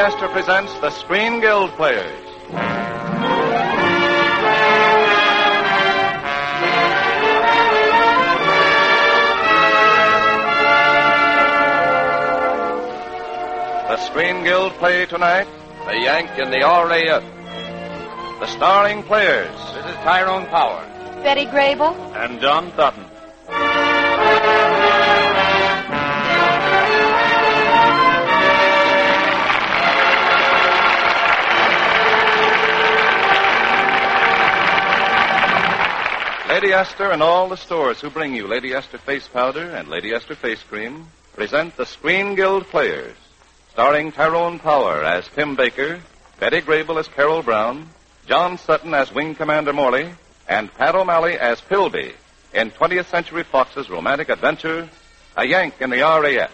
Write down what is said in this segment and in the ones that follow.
Astor presents the Screen Guild Players. The Screen Guild play tonight, The Yank in the RAF. The starring players. This is Tyrone Power. Betty Grable. And John Dutton. Lady Astor and all the stores who bring you Lady Astor Face Powder and Lady Astor Face Cream present the Screen Guild Players, starring Tyrone Power as Tim Baker, Betty Grable as Carol Brown, John Sutton as Wing Commander Morley, and Pat O'Malley as Pilby in 20th Century Fox's romantic adventure, A Yank in the RAF.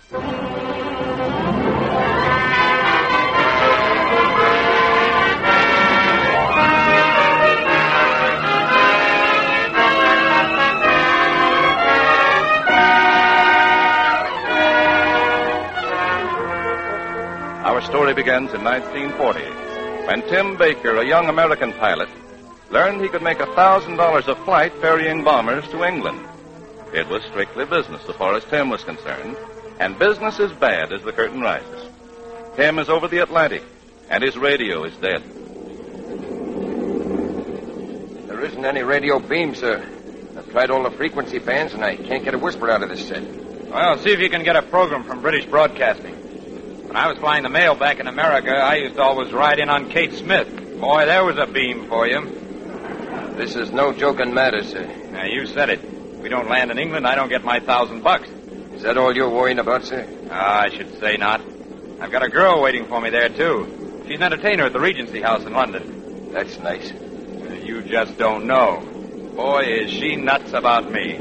Our story begins in 1940, when Tim Baker, a young American pilot, learned he could make $1,000 a flight ferrying bombers to England. It was strictly business so far as Tim was concerned, and business is bad as the curtain rises. Tim is over the Atlantic, and his radio is dead. There isn't any radio beam, sir. I've tried all the frequency bands, and I can't get a whisper out of this set. Well, see if you can get a program from British Broadcasting. When I was flying the mail back in America, I used to always ride in on Kate Smith. Boy, there was a beam for you. This is no joking matter, sir. Now, you said it. If we don't land in England, I don't get my $1,000. Is that all you're worrying about, sir? I should say not. I've got a girl waiting for me there, too. She's an entertainer at the Regency House in London. That's nice. You just don't know. Boy, is she nuts about me.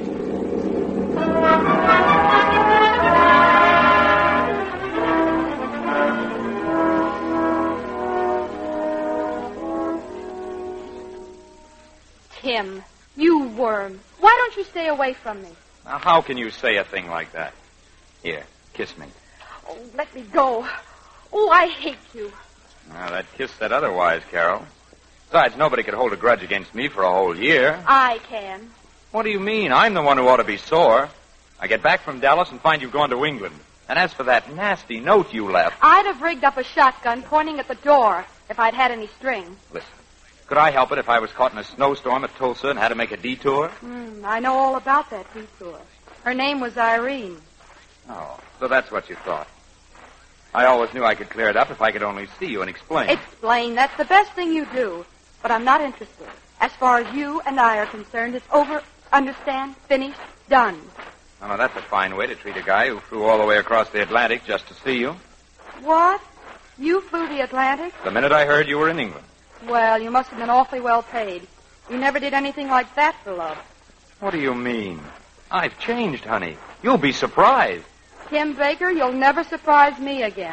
Tim, you worm. Why don't you stay away from me? Now, how can you say a thing like that? Here, kiss me. Oh, let me go. Oh, I hate you. Now, that kiss said otherwise, Carol. Besides, nobody could hold a grudge against me for a whole year. I can. What do you mean? I'm the one who ought to be sore. I get back from Dallas and find you've gone to England. And as for that nasty note you left... I'd have rigged up a shotgun pointing at the door if I'd had any string. Listen, could I help it if I was caught in a snowstorm at Tulsa and had to make a detour? I know all about that detour. Her name was Irene. Oh, so that's what you thought. I always knew I could clear it up if I could only see you and explain. Explain. That's the best thing you do. But I'm not interested. As far as you and I are concerned, it's over. Understand? Finished. Done. Oh, now, that's a fine way to treat a guy who flew all the way across the Atlantic just to see you. What? You flew the Atlantic? The minute I heard you were in England. Well, you must have been awfully well paid. You never did anything like that for love. What do you mean? I've changed, honey. You'll be surprised. Tim Baker, you'll never surprise me again.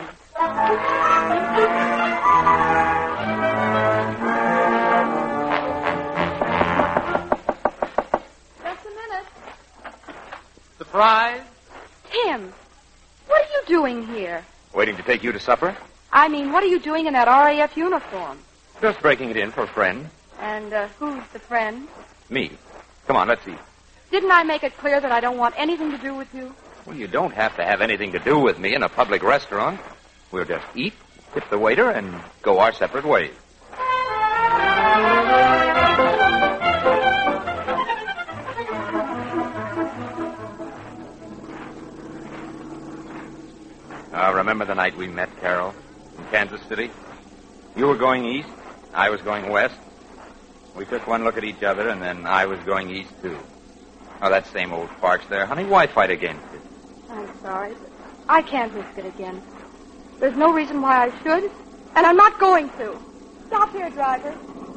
Just a minute. Surprise? Tim, what are you doing here? Waiting to take you to supper? I mean, what are you doing in that RAF uniform? Just breaking it in for a friend. And who's the friend? Me. Come on, let's eat. Didn't I make it clear that I don't want anything to do with you? Well, you don't have to have anything to do with me in a public restaurant. We'll just eat, tip the waiter, and go our separate ways. Remember the night we met, Carol, in Kansas City? You were going east, I was going west. We took one look at each other, and then I was going east, too. Oh, that same old farce there. Honey, why fight against it? I'm sorry, but I can't risk it again. There's no reason why I should, and I'm not going to. Stop here, driver.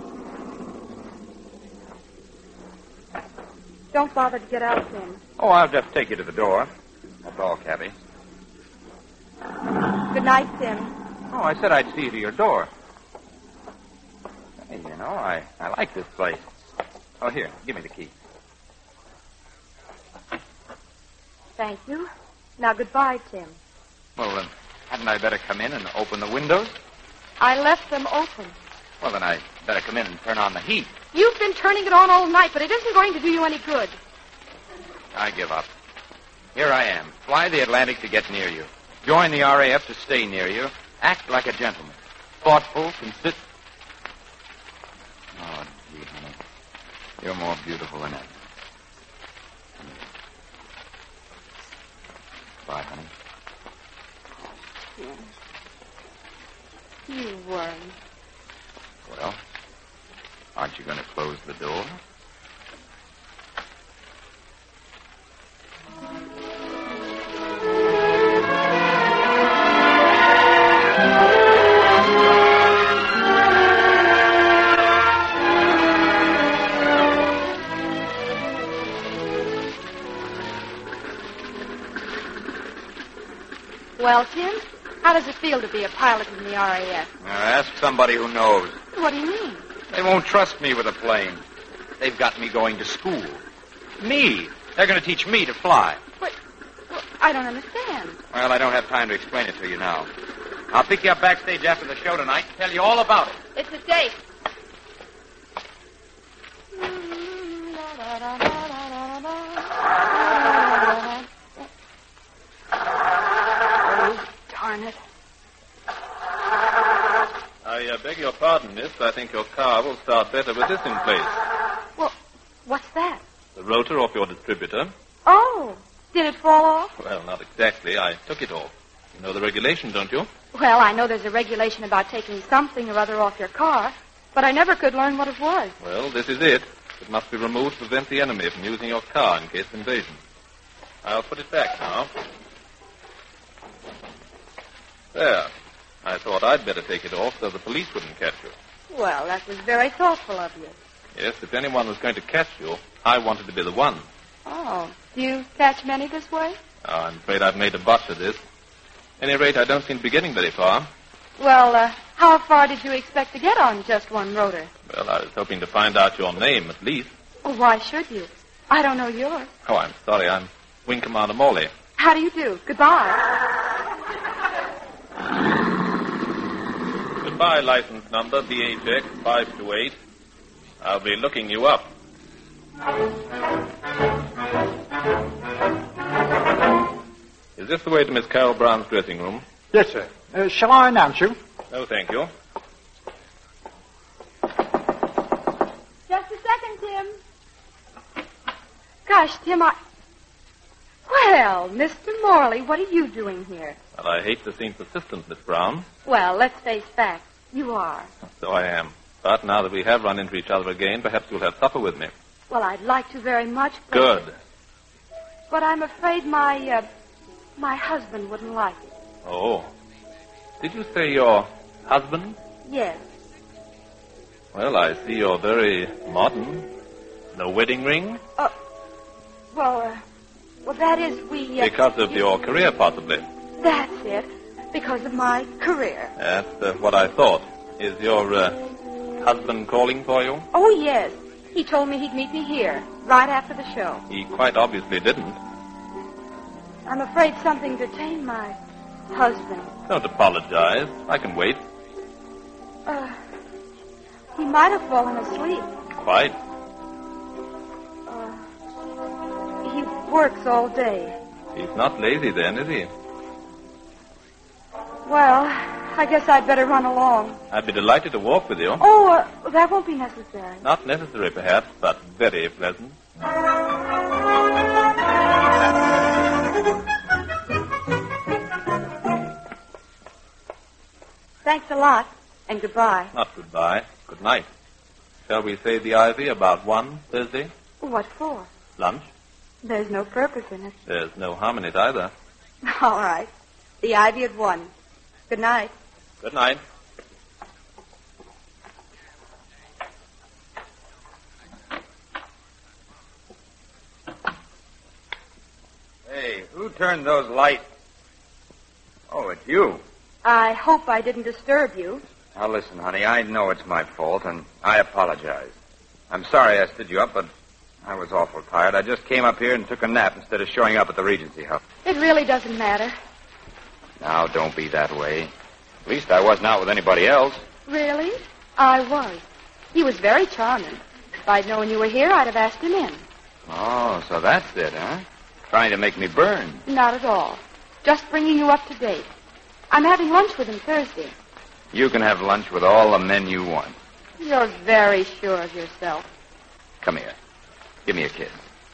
Don't bother to get out, Tim. Oh, I'll just take you to the door. That's all, Cabby. Good night, Tim. Oh, I said I'd see you to your door. Hey, you know, I like this place. Oh, here, give me the key. Thank you. Now, goodbye, Tim. Well, Hadn't I better come in and open the windows? I left them open. Well, then I better come in and turn on the heat. You've been turning it on all night, but it isn't going to do you any good. I give up. Here I am. Fly the Atlantic to get near you. Join the RAF to stay near you. Act like a gentleman. Thoughtful, consistent. Oh, gee, honey. You're more beautiful than ever. Bye, honey. You weren't. Well, aren't you going to close the door? Well, Tim, how does it feel to be a pilot in the RAF? Now, ask somebody who knows. What do you mean? They won't trust me with a plane. They've got me going to school. Me. They're going to teach me to fly. Well, I don't understand. Well, I don't have time to explain it to you now. I'll pick you up backstage after the show tonight and tell you all about it. It's a date. Oh, darn it. I beg your pardon, miss. I think your car will start better with this in place. Well, what's that? The rotor off your distributor. Oh, did it fall off? Well, not exactly. I took it off. You know the regulation, don't you? Well, I know there's a regulation about taking something or other off your car, but I never could learn what it was. Well, this is it. It must be removed to prevent the enemy from using your car in case of invasion. I'll put it back now. There. I thought I'd better take it off so the police wouldn't catch you. Well, that was very thoughtful of you. Yes, if anyone was going to catch you, I wanted to be the one. Oh, do you catch many this way? Oh, I'm afraid I've made a botch of this. At any rate, I don't seem to be getting very far. Well, how far did you expect to get on just one rotor? Well, I was hoping to find out your name, at least. Well, why should you? I don't know yours. Oh, I'm sorry. I'm Wing Commander Morley. How do you do? Goodbye. Goodbye, license number BHX 528. I'll be looking you up. Is this the way to Miss Carol Brown's dressing room? Yes, sir. Shall I announce you? No, thank you. Just a second, Tim. Gosh, Tim, Well, Mr. Morley, what are you doing here? Well, I hate to seem persistent, Miss Brown. Well, let's face facts. You are. So I am. But now that we have run into each other again, perhaps you'll have supper with me. Well, I'd like to very much, but... Good. But I'm afraid my husband wouldn't like it. Oh. Did you say your husband? Yes. Well, I see you're very modern. No wedding ring? Well, that is, Because of your career, possibly. That's it. Because of my career. That's what I thought. Is your husband calling for you? Oh, yes. He told me he'd meet me here, right after the show. He quite obviously didn't. I'm afraid something detained my husband. Don't apologize. I can wait. He might have fallen asleep. Quite. He works all day. He's not lazy then, is he? Well, I guess I'd better run along. I'd be delighted to walk with you. Oh, that won't be necessary. Not necessary, perhaps, but very pleasant. Thanks a lot, and goodbye. Not goodbye. Good night. Shall we say the ivy about 1 Thursday? What for? Lunch? There's no purpose in it. There's no harm in it either. All right. The ivy at 1. Good night. Good night. Hey, who turned those lights? Oh, it's you. I hope I didn't disturb you. Now, listen, honey, I know it's my fault, and I apologize. I'm sorry I stood you up, but I was awful tired. I just came up here and took a nap instead of showing up at the Regency House. It really doesn't matter. Now, don't be that way. At least I wasn't out with anybody else. Really? I was. He was very charming. If I'd known you were here, I'd have asked him in. Oh, so that's it, huh? Trying to make me burn. Not at all. Just bringing you up to date. I'm having lunch with him Thursday. You can have lunch with all the men you want. You're very sure of yourself. Come here. Give me a kiss.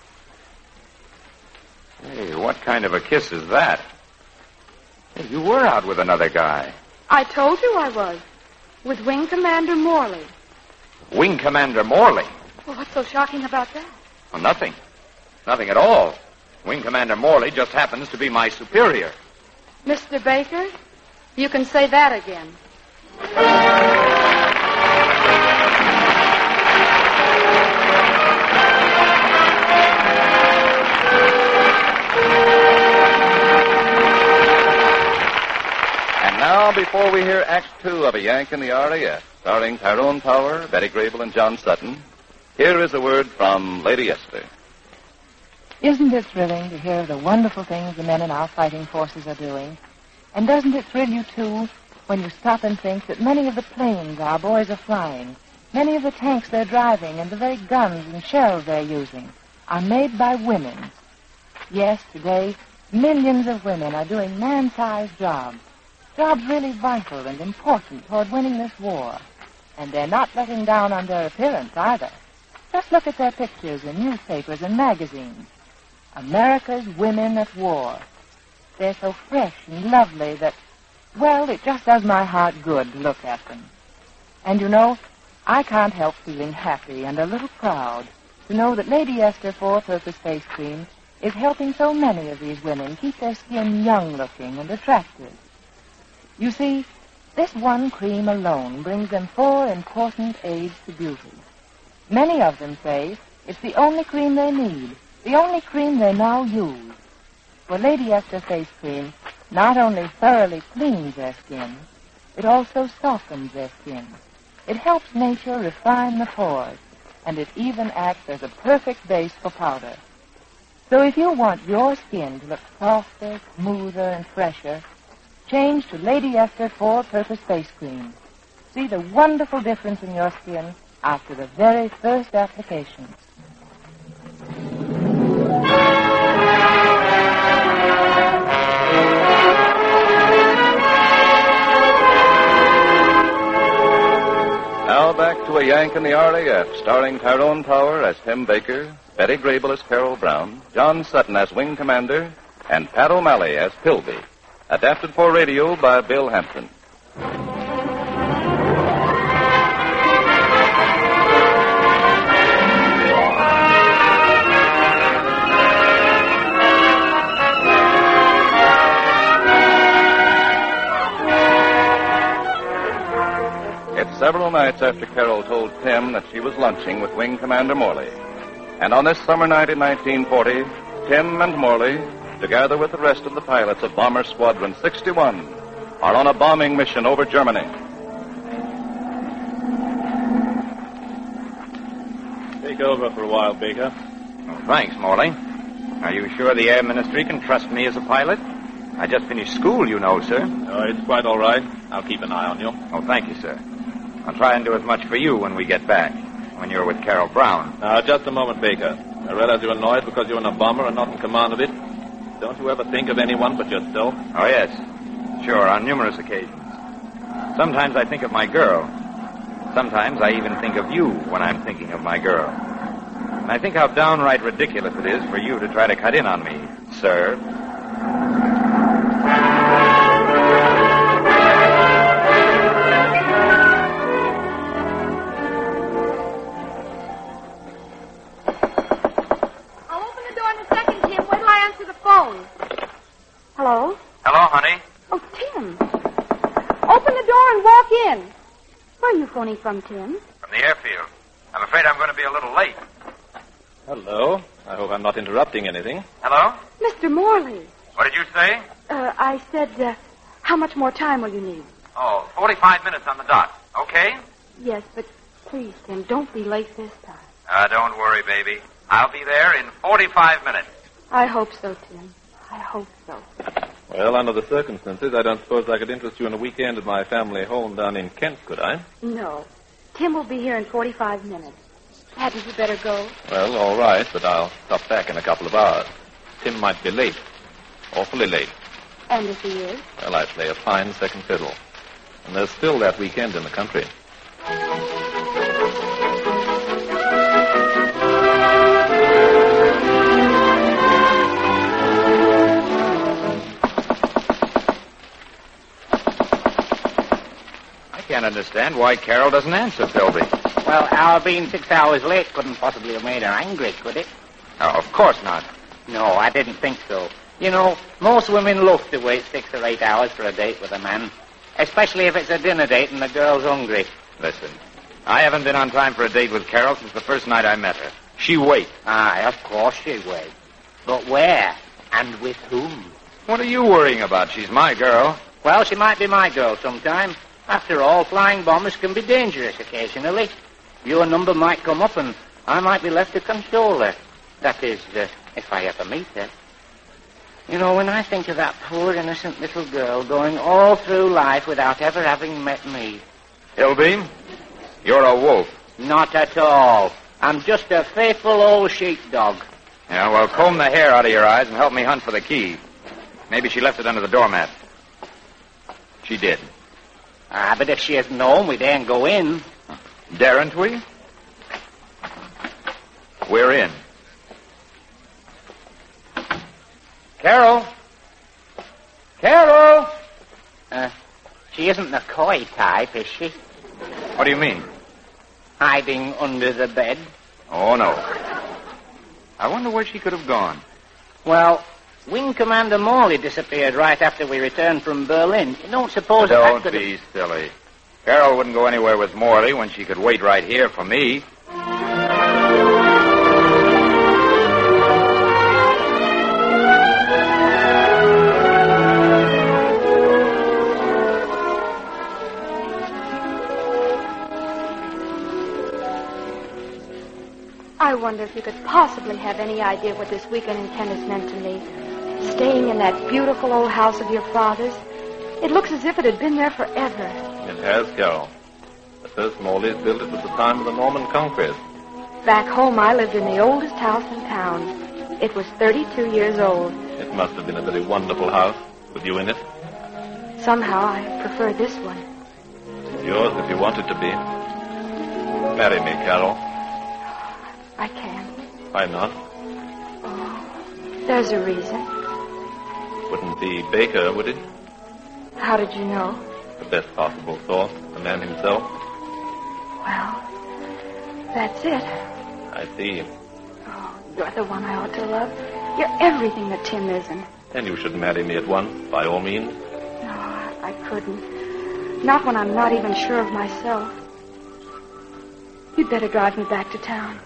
Hey, what kind of a kiss is that? Hey, you were out with another guy. I told you I was. With Wing Commander Morley. Wing Commander Morley? Well, what's so shocking about that? Well, nothing. Nothing at all. Wing Commander Morley just happens to be my superior. Mr. Baker, you can say that again. And now, before we hear Act Two of A Yank in the RAF, starring Tyrone Power, Betty Grable, and John Sutton, here is a word from Lady Esther. Isn't it thrilling to hear the wonderful things the men in our fighting forces are doing? And doesn't it thrill you, too, when you stop and think that many of the planes our boys are flying, many of the tanks they're driving, and the very guns and shells they're using are made by women? Yes, today, millions of women are doing man-sized jobs, jobs really vital and important toward winning this war. And they're not letting down on their appearance either. Just look at their pictures in newspapers and magazines. America's women at war. They're so fresh and lovely that, well, it just does my heart good to look at them. And you know, I can't help feeling happy and a little proud to know that Lady Esther Four-Purpose Face Cream is helping so many of these women keep their skin young-looking and attractive. You see, this one cream alone brings them 4 important aids to beauty. Many of them say it's the only cream they need, the only cream they now use. For Lady Esther Face Cream not only thoroughly cleans their skin, it also softens their skin. It helps nature refine the pores, and it even acts as a perfect base for powder. So if you want your skin to look softer, smoother, and fresher, change to Lady Esther Four-Purpose Face Cream. See the wonderful difference in your skin after the very first application. Now back to A Yank in the RAF, starring Tyrone Power as Tim Baker, Betty Grable as Carol Brown, John Sutton as Wing Commander, and Pat O'Malley as Pilby. Adapted for radio by Bill Hampton. It's several nights after Carol told Tim that she was lunching with Wing Commander Morley. And on this summer night in 1940, Tim and Morley, together with the rest of the pilots of Bomber Squadron 61, are on a bombing mission over Germany. Take over for a while, Baker. Oh, thanks, Morley. Are you sure the Air Ministry can trust me as a pilot? I just finished school, you know, sir. Oh, it's quite all right. I'll keep an eye on you. Oh, thank you, sir. I'll try and do as much for you when we get back, when you're with Carol Brown. Now, just a moment, Baker. I realize you're annoyed because you're in a bomber and not in command of it. Don't you ever think of anyone but yourself? Oh, yes. Sure, on numerous occasions. Sometimes I think of my girl. Sometimes I even think of you when I'm thinking of my girl. And I think how downright ridiculous it is for you to try to cut in on me, sir. Hello? Hello, honey. Oh, Tim. Open the door and walk in. Where are you phoning from, Tim? From the airfield. I'm afraid I'm going to be a little late. Hello. I hope I'm not interrupting anything. Hello? Mr. Morley. What did you say? I said, how much more time will you need? Oh, 45 minutes on the dot. Okay? Yes, but please, Tim, don't be late this time. Don't worry, baby. I'll be there in 45 minutes. I hope so, Tim. I hope so. Well, under the circumstances, I don't suppose I could interest you in a weekend at my family home down in Kent, could I? No. Tim will be here in 45 minutes. Hadn't you better go? Well, all right, but I'll stop back in a couple of hours. Tim might be late. Awfully late. And if he is? Well, I play a fine second fiddle. And there's still that weekend in the country. I can't understand why Carol doesn't answer, Philby. Well, our being 6 hours late couldn't possibly have made her angry, could it? Oh, of course not. No, I didn't think so. You know, most women love to wait 6 or 8 hours for a date with a man, especially if it's a dinner date and the girl's hungry. Listen, I haven't been on time for a date with Carol since the first night I met her. She waits. Aye, of course she waits. But where? And with whom? What are you worrying about? She's my girl. Well, she might be my girl sometime. After all, flying bombers can be dangerous occasionally. Your number might come up and I might be left to console her. That is, if I ever meet her. You know, when I think of that poor innocent little girl going all through life without ever having met me. Philby, you're a wolf. Not at all. I'm just a faithful old sheepdog. Yeah, well, comb the hair out of your eyes and help me hunt for the key. Maybe she left it under the doormat. She did. Ah, but if she isn't home, we daren't go in. Daren't we? We're in. Carol? Carol? She isn't the coy type, is she? What do you mean? Hiding under the bed. Oh, no. I wonder where she could have gone. Well, Wing Commander Morley disappeared right after we returned from Berlin. You don't suppose that Don't could be silly. Carol wouldn't go anywhere with Morley when she could wait right here for me. I wonder if you could possibly have any idea what this weekend in Kent has meant to me. Staying in that beautiful old house of your father's. It looks as if it had been there forever. It has, Carol. The first Morleys built it at the time of the Norman conquest. Back home, I lived in the oldest house in town. It was 32 years old. It must have been a very wonderful house with you in it. Somehow, I prefer this one. It's yours if you want it to be. Marry me, Carol. I can't. Why not? Oh, there's a reason. Wouldn't be Baker, would it? How did you know? The best possible source, the man himself. Well, that's it. I see. Oh, you're the one I ought to love. You're everything that Tim isn't. Then you should marry me at once, by all means. No, I couldn't. Not when I'm not even sure of myself. You'd better drive me back to town.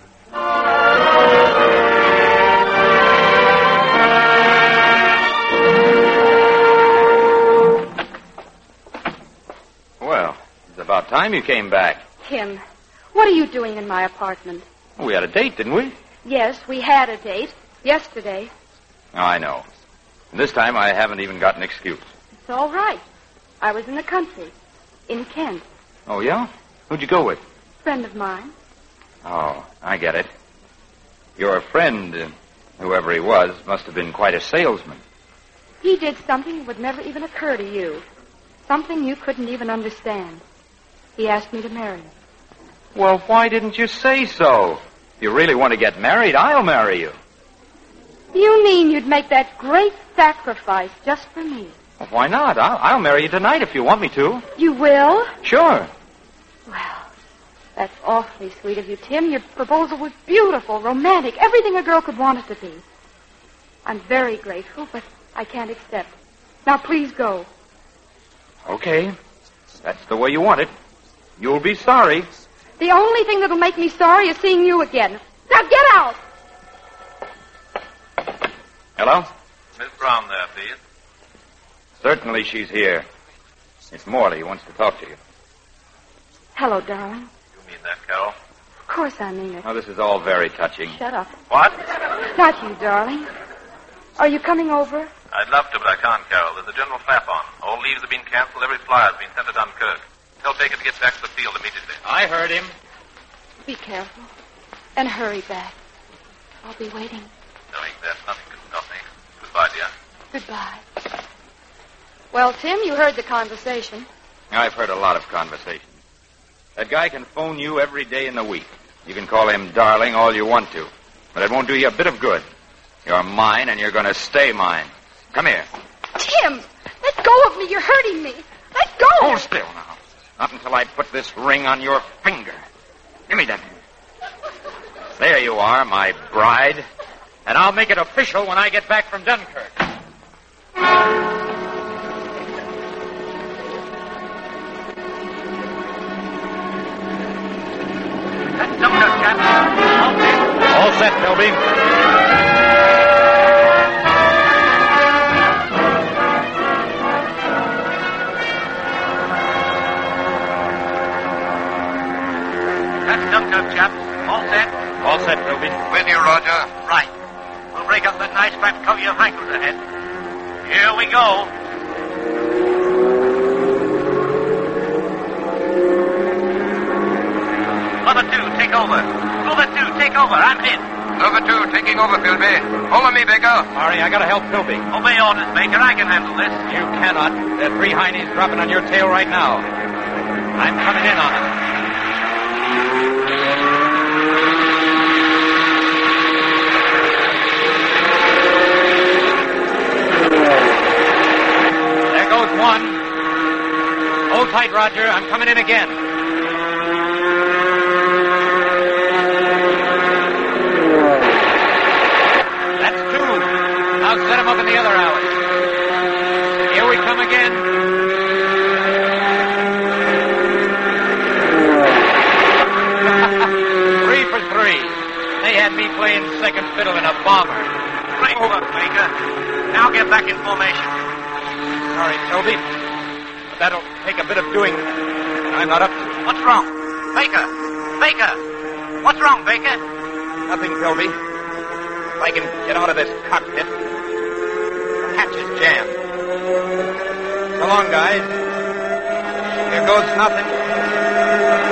Well, it's about time you came back. Tim, what are you doing in my apartment? We had a date, didn't we? Yes, we had a date. Yesterday. Oh, I know. And this time I haven't even got an excuse. It's all right. I was in the country. In Kent. Oh, yeah? Who'd you go with? Friend of mine. Oh, I get it. Your friend, whoever he was, must have been quite a salesman. He did something that would never even occur to you. Something you couldn't even understand. He asked me to marry him. Well, why didn't you say so? If you really want to get married, I'll marry you. You mean you'd make that great sacrifice just for me? Well, why not? I'll marry you tonight if you want me to. You will? Sure. Well, that's awfully sweet of you, Tim. Your proposal was beautiful, romantic, everything a girl could want it to be. I'm very grateful, but I can't accept. Now, please go. Okay. That's the way you want it. You'll be sorry. The only thing that'll make me sorry is seeing you again. Now, get out! Hello? Miss Brown there, please. Certainly she's here. It's Morley who wants to talk to you. Hello, darling. You mean that, Carol? Of course I mean it. Oh, this is all very touching. Shut up. What? Not you, darling. Are you coming over? I'd love to, but I can't, Carol. There's a general flap on. All leaves have been canceled. Every flyer has been sent to Dunkirk. Tell Baker to get back to the field immediately. I heard him. Be careful. And hurry back. I'll be waiting. Knowing that nothing can stop me. Goodbye, dear. Goodbye. Well, Tim, you heard the conversation. I've heard a lot of conversations. That guy can phone you every day in the week. You can call him darling all you want to. But it won't do you a bit of good. You're mine, and you're going to stay mine. Come here. Tim, let go of me. You're hurting me. Let go. Hold still now. Not until I put this ring on your finger. Give me that. There you are, my bride. And I'll make it official when I get back from Dunkirk. That's Dunkirk, Captain. All set, Philby. That's Dunkirk, chaps. All set? All set, Philby. With you, Roger. Right. We'll break up that nice striped coat you have hankered ahead. Here we go. Lover 2, take over. Lover 2, take over. I'm hit. Lover 2, taking over, Philby. Hold on me, Baker. Mari, I gotta help Philby. Obey orders, Baker. I can handle this. You cannot. There are 3 heinies dropping on your tail right now. I'm coming in on it. There goes one. Hold tight, Roger. I'm coming in again. That's 2. Now set them up in the other alley. Here we come again. 3 for 3. They had me playing second fiddle in a bomber. Great work, Baker. Now get back in formation. Sorry, Toby. But that'll take a bit of doing. I'm not up to it. What's wrong? Baker! Baker! What's wrong, Baker? Nothing, Toby. If I can get out of this cockpit. The hatch is jammed. So long, guys. Here goes nothing.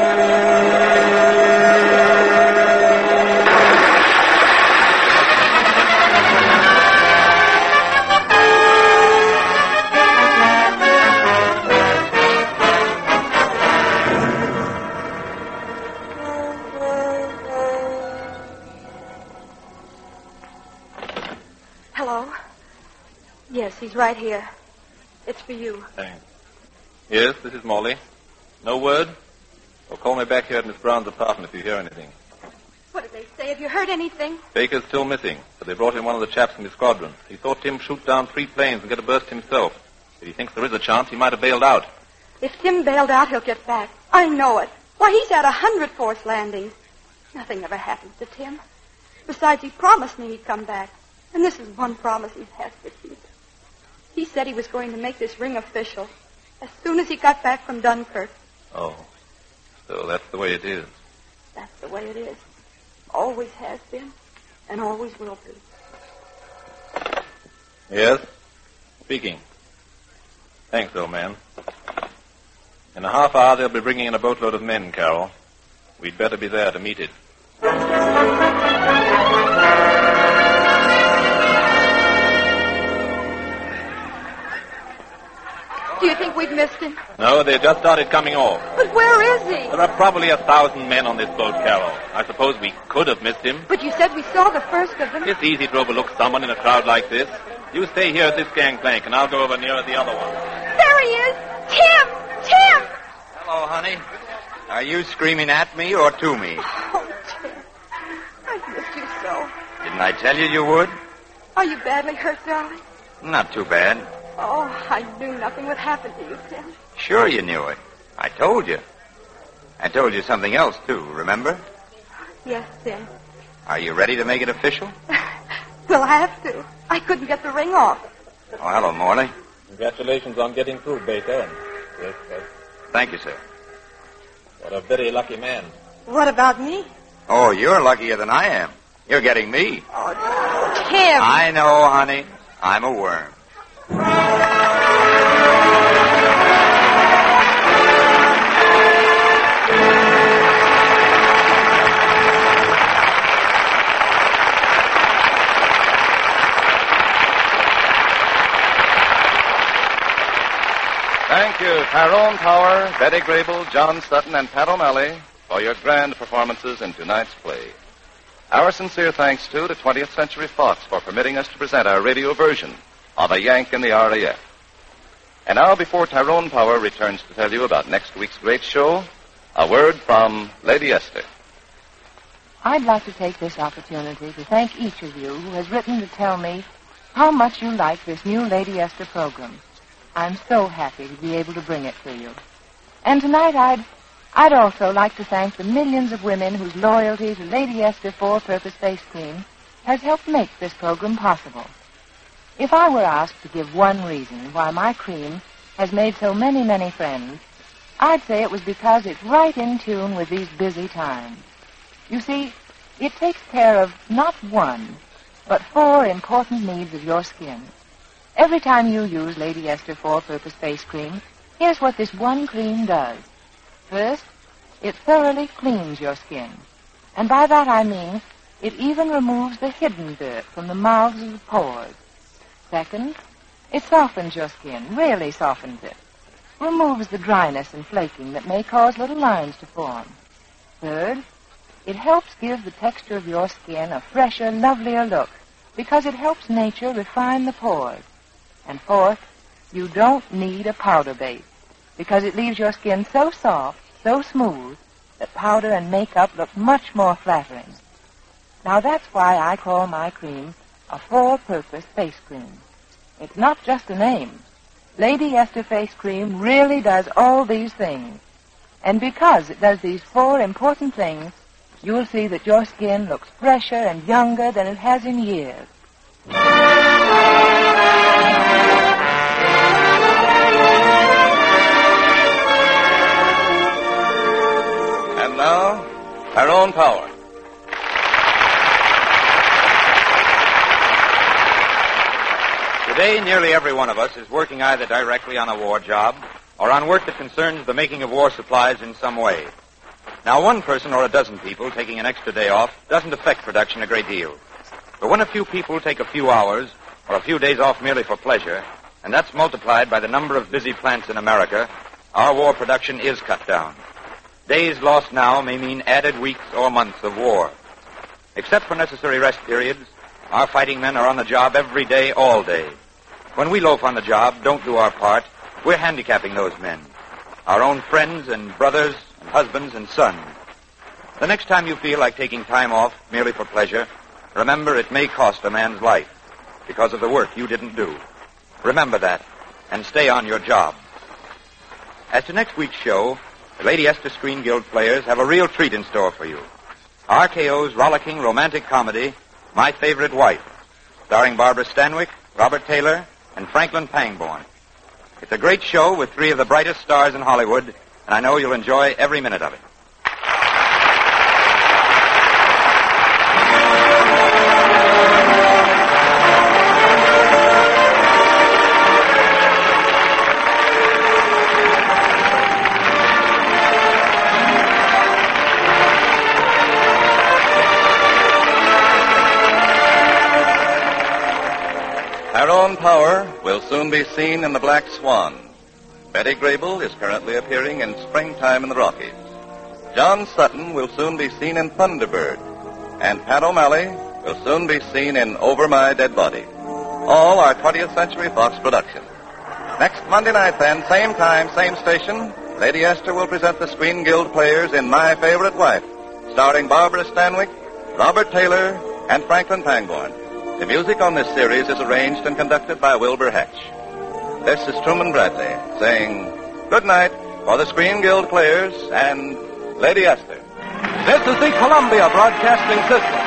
Hello? Yes, he's right here. It's for you. Thanks. Yes, this is Morley. No word? Well, call me back here at Miss Brown's apartment if you hear anything. What did they say? Have you heard anything? Baker's still missing, but they brought in one of the chaps from his squadron. He saw Tim shoot down 3 planes and get a burst himself. If he thinks there is a chance, he might have bailed out. If Tim bailed out, he'll get back. I know it. Why, he's had 100 forced landings. Nothing ever happens to Tim. Besides, he promised me he'd come back. And this is one promise he has to keep. He said he was going to make this ring official as soon as he got back from Dunkirk. Oh, so that's the way it is. That's the way it is. Always has been, and always will be. Yes? Speaking. Thanks, old man. In a half hour, they'll be bringing in a boatload of men, Carol. We'd better be there to meet it. Do you think we've missed him? No, they just started coming off. But where is he? There are probably 1,000 men on this boat, Carol. I suppose we could have missed him. But you said we saw the first of them. It's easy to overlook someone in a crowd like this. You stay here at this gangplank, and I'll go over near the other one. There he is! Tim! Tim! Hello, honey. Are you screaming at me or to me? Oh, Tim. I've missed you so. Didn't I tell you you would? Are you badly hurt, darling? Not too bad. Oh, I knew nothing would happen to you, Tim. Sure you knew it. I told you. I told you something else, too, remember? Yes, Tim. Are you ready to make it official? We'll have to. I couldn't get the ring off. Oh, hello, Morley. Congratulations on getting through, Baker. Yes, sir. Thank you, sir. What a very lucky man. What about me? Oh, you're luckier than I am. You're getting me. Oh, Tim. I know, honey. I'm a worm. Thank you, Tyrone Power, Betty Grable, John Sutton, and Pat O'Malley, for your grand performances in tonight's play. Our sincere thanks, too, to 20th Century Fox for permitting us to present our radio version of A Yank in the RAF. And now, before Tyrone Power returns to tell you about next week's great show, a word from Lady Esther. I'd like to take this opportunity to thank each of you who has written to tell me how much you like this new Lady Esther program. I'm so happy to be able to bring it to you. And tonight I'd also like to thank the millions of women whose loyalty to Lady Esther Four-Purpose Face Cream has helped make this program possible. If I were asked to give one reason why my cream has made so many, many friends, I'd say it was because it's right in tune with these busy times. You see, it takes care of not one, but 4 important needs of your skin. Every time you use Lady Esther Four-Purpose Face Cream, here's what this one cream does. First, it thoroughly cleans your skin. And by that I mean it even removes the hidden dirt from the mouths of the pores. Second, it softens your skin, really softens it. Removes the dryness and flaking that may cause little lines to form. Third, it helps give the texture of your skin a fresher, lovelier look because it helps nature refine the pores. And fourth, you don't need a powder base because it leaves your skin so soft, so smooth, that powder and makeup look much more flattering. Now that's why I call my cream a four-purpose face cream. It's not just a name. Lady Esther Face Cream really does all these things. And because it does these 4 important things, you'll see that your skin looks fresher and younger than it has in years. And now, Tyrone Power. Today, nearly every one of us is working either directly on a war job or on work that concerns the making of war supplies in some way. Now, one person or a dozen people taking an extra day off doesn't affect production a great deal. But when a few people take a few hours or a few days off merely for pleasure, and that's multiplied by the number of busy plants in America, our war production is cut down. Days lost now may mean added weeks or months of war. Except for necessary rest periods, our fighting men are on the job every day, all day. When we loaf on the job, don't do our part, we're handicapping those men, our own friends and brothers and husbands and sons. The next time you feel like taking time off merely for pleasure, remember it may cost a man's life because of the work you didn't do. Remember that and stay on your job. As to next week's show, the Lady Esther Screen Guild players have a real treat in store for you. RKO's rollicking romantic comedy, My Favorite Wife, starring Barbara Stanwyck, Robert Taylor, and Franklin Pangborn. It's a great show with 3 of the brightest stars in Hollywood, and I know you'll enjoy every minute of it. Tyrone Power will soon be seen in The Black Swan. Betty Grable is currently appearing in Springtime in the Rockies. John Sutton will soon be seen in Thunderbird. And Pat O'Malley will soon be seen in Over My Dead Body. All are 20th Century Fox productions. Next Monday night, then, same time, same station, Lady Esther will present the Screen Guild players in My Favorite Wife, starring Barbara Stanwyck, Robert Taylor, and Franklin Pangborn. The music on this series is arranged and conducted by Wilbur Hatch. This is Truman Bradley saying good night for the Screen Guild players and Lady Esther. This is the Columbia Broadcasting System.